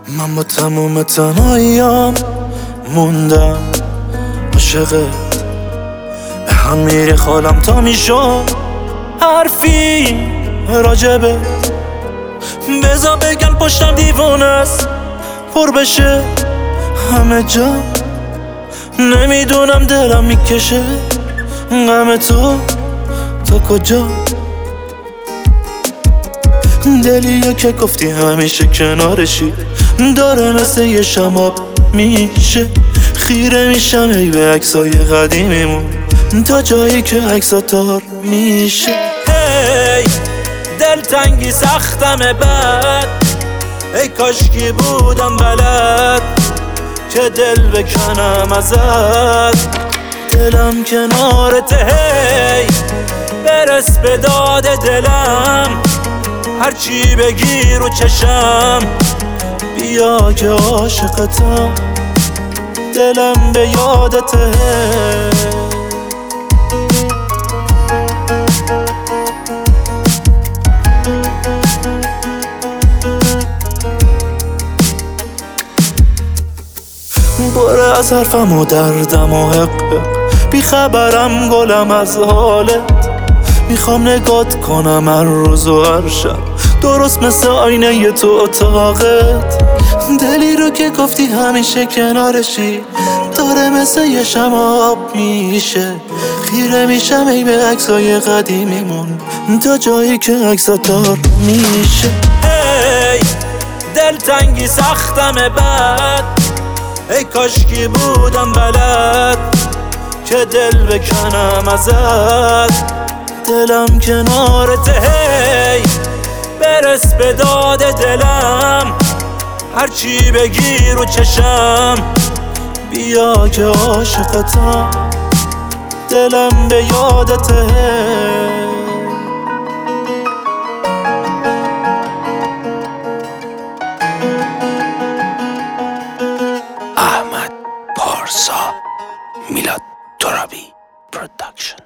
من با تموم تنهاییام موندم عاشقت، به هم میری خالم تا میشم حرفی راجبت. بذار بگم پشتم دیوونه است پر بشه همه جا، نمیدونم دلم میکشه غم تو تا کجا. دلیه که گفتی همیشه کنارشی، داره مثل یه شماب میشه. خیره میشم ای به عکسای قدیمیمون تا جایی که عکسا تار میشه. هی دلتنگی سختمه بد، ای کاشکی بودم بلد که دل بکنم ازت. دلم کنارته هی برس به داد دلم، هرچی بگی رو چشم بیا که عاشقتم. دلم به یادته بره از حرفم و دردم و حق بیخبرم گلم از حالت. میخوام نگات کنم هر روز و هر شب درست مثل آینه ی تو اتاقت. دلی رو که گفتی همیشه کنارشی، داره مثل یه شماب میشه. خیره میشم ای به عکسای قدیمیمون تا جایی که عکسا تار میشه. هی دلتنگی سختمه بد، ای کاشکی بودم بلد که دل بکنم ازت. دلم کنارته هی برس به داد دلم، هرچی بگی رو چشم بیا که عاشقتم. دلم به یادته احمد پارسا، میلاد ترابی پروداکشن.